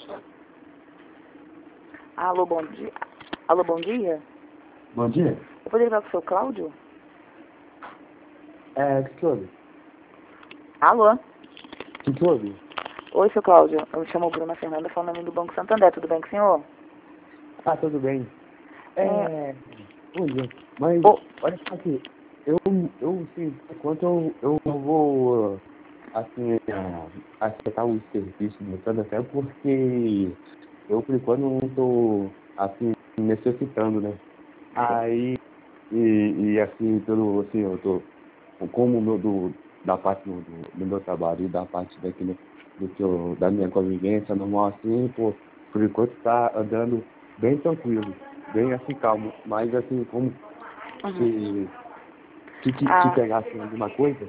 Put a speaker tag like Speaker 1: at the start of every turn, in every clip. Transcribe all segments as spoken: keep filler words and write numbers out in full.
Speaker 1: Alô, bom dia. Alô, bom dia.
Speaker 2: Bom dia.
Speaker 1: Eu poderia falar com o seu Cláudio?
Speaker 2: É, o que que houve?
Speaker 1: Alô?
Speaker 2: O que que houve?
Speaker 1: Oi, seu Cláudio. Eu me chamo Bruna Fernanda, falando do Banco Santander. Tudo bem com o senhor?
Speaker 2: Ah, tudo bem.
Speaker 1: É...
Speaker 2: É, bom dia. Mas,
Speaker 1: Oh.
Speaker 2: olha só aqui, eu, eu, sim, por enquanto eu, eu vou, assim, ah, aceitar o serviço do Santander porque eu, por enquanto, não estou, assim, necessitando, né? Aí, e, e assim, pelo, assim, eu tô, como o meu, do, da parte do, do, do meu trabalho e da parte daquilo, do que eu, da minha convivência normal, assim, pô, por enquanto tá andando bem tranquilo, bem assim, calmo, mas assim, como
Speaker 1: Uhum.
Speaker 2: se, se te, te
Speaker 1: Ah,
Speaker 2: pegasse alguma coisa,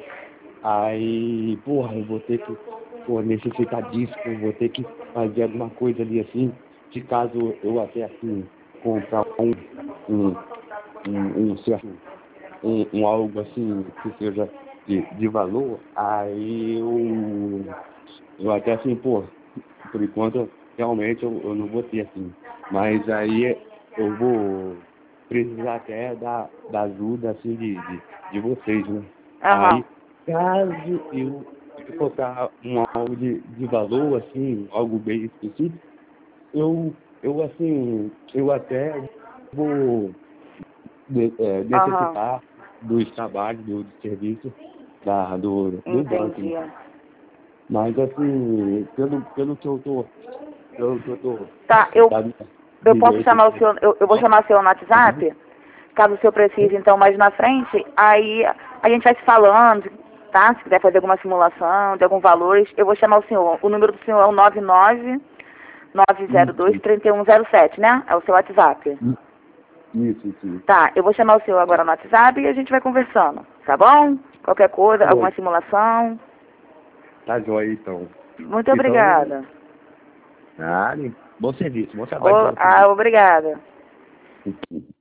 Speaker 2: aí, porra, eu vou ter que, pô, necessitar disso, eu vou ter que fazer alguma coisa ali, assim, se caso eu até, assim, comprar um, um, um, um certo um, um algo assim que seja de, de valor, aí eu, eu até assim, pô, por enquanto realmente eu, eu não vou ter assim. Mas aí eu vou precisar até da, da ajuda assim de, de, de vocês, né?
Speaker 1: aham.
Speaker 2: Aí, caso eu, eu colocar um algo de, de valor, assim, algo bem específico, eu, eu assim, eu até vou de, é,
Speaker 1: Aham.
Speaker 2: necessitar dos trabalhos, do, do serviço da, do, do banco, né?
Speaker 1: Entendi.
Speaker 2: Mas assim, pelo, pelo que eu tô, pelo que eu tô
Speaker 1: Tá, eu,
Speaker 2: da minha
Speaker 1: eu posso
Speaker 2: vivência
Speaker 1: chamar o
Speaker 2: aqui,
Speaker 1: senhor, eu, eu vou chamar o senhor no
Speaker 2: uhum.
Speaker 1: WhatsApp, caso o senhor precise, então, mais na frente, aí a gente vai se falando, tá? Se quiser fazer alguma simulação de algum valor, eu vou chamar o senhor. O número do senhor é o nove nove nove zero dois,
Speaker 2: Isso,
Speaker 1: três um zero sete, né? É o seu WhatsApp.
Speaker 2: isso, isso, isso.
Speaker 1: Tá, eu vou chamar o senhor agora no WhatsApp e a gente vai conversando, tá bom? Qualquer coisa,
Speaker 2: Tá bom,
Speaker 1: alguma simulação.
Speaker 2: tá joia então.
Speaker 1: Muito
Speaker 2: Então,
Speaker 1: obrigada.
Speaker 2: ah, bom serviço, bom trabalho para
Speaker 1: O,
Speaker 2: você.
Speaker 1: ah, obrigada.